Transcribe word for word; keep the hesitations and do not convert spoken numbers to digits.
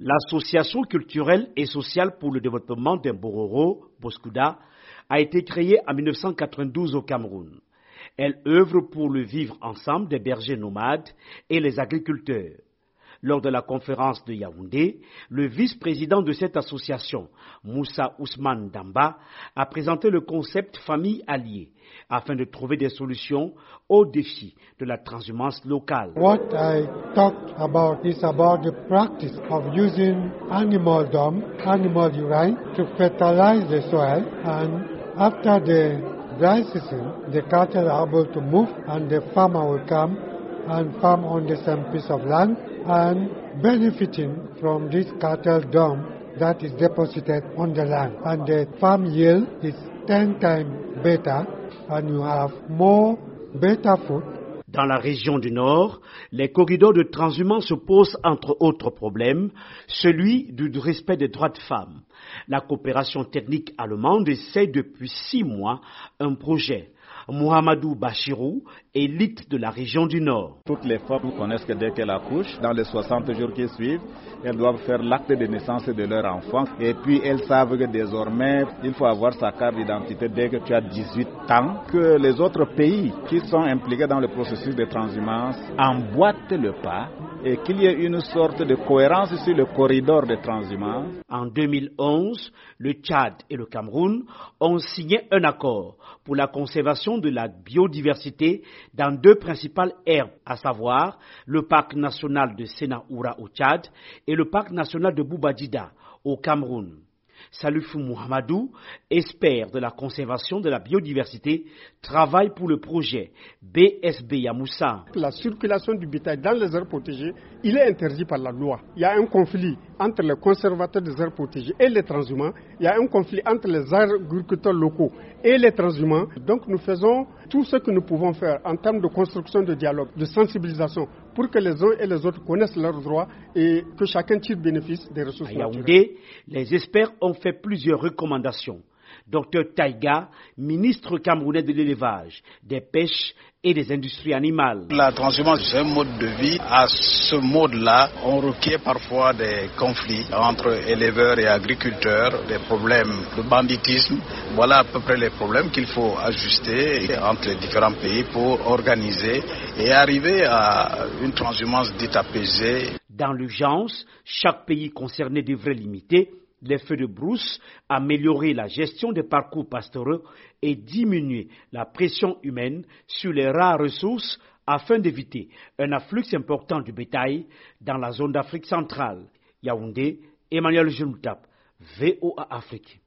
L'association culturelle et sociale pour le développement d'Imbororo, Boskouda, a été créée en mille neuf cent quatre-vingt-douze au Cameroun. Elle œuvre pour le vivre ensemble des bergers nomades et les agriculteurs. Lors de la conférence de Yaoundé, le vice-président de cette association, Moussa Ousmane Damba, a présenté le concept famille alliée afin de trouver des solutions aux défis de la transhumance locale. What I talked about is about the practice of using animal dung, animal urine to fertilize the soil, and after the dry season, the cattle are able to move and the farmer will come and farm on the same piece of land and benefiting from this cattle dung that is deposited on the land. And the farm yield is ten times better and you have more better food. Dans la région du Nord, les corridors de transhumance se posent entre autres problèmes, celui du respect des droits de femmes. La coopération technique allemande essaie depuis six mois un projet. Mohamedou Bachirou, élite de la région du Nord. Toutes les femmes connaissent que dès qu'elles accouchent, dans les soixante jours qui suivent, elles doivent faire l'acte de naissance de leur enfant. Et puis elles savent que désormais, il faut avoir sa carte d'identité dès que tu as dix-huit ans. Que les autres pays qui sont impliqués dans le processus de transhumance emboîtent le pas et qu'il y ait une sorte de cohérence sur le corridor de transhumance. En deux mille onze, le Tchad et le Cameroun ont signé un accord pour la conservation de la biodiversité dans deux principales aires, à savoir le parc national de Sénaoura au Tchad et le parc national de Boubadida au Cameroun. Salifou Mohamedou, expert de la conservation de la biodiversité, travaille pour le projet B S B Yamoussa. La circulation du bétail dans les aires protégées, il est interdit par la loi. Il y a un conflit entre les conservateurs des aires protégées et les transhumants. Il y a un conflit entre les agriculteurs locaux et les transhumants. Donc nous faisons tout ce que nous pouvons faire en termes de construction de dialogue, de sensibilisation, pour que les uns et les autres connaissent leurs droits et que chacun tire bénéfice des ressources naturelles. À Yaoundé, Yaoundé, les experts ont fait plusieurs recommandations. Docteur Taïga, ministre camerounais de l'élevage, des pêches et des industries animales. La transhumance, c'est un mode de vie. À ce mode-là, on requiert parfois des conflits entre éleveurs et agriculteurs, des problèmes de banditisme. Voilà à peu près les problèmes qu'il faut ajuster entre les différents pays pour organiser et arriver à une transhumance dite apaisée. Dans l'urgence, chaque pays concerné devrait limiter les feux de brousse, améliorer la gestion des parcours pastoraux et diminuer la pression humaine sur les rares ressources afin d'éviter un afflux important du bétail dans la zone d'Afrique centrale. Yaoundé, Emmanuel Junutap, V O A Afrique.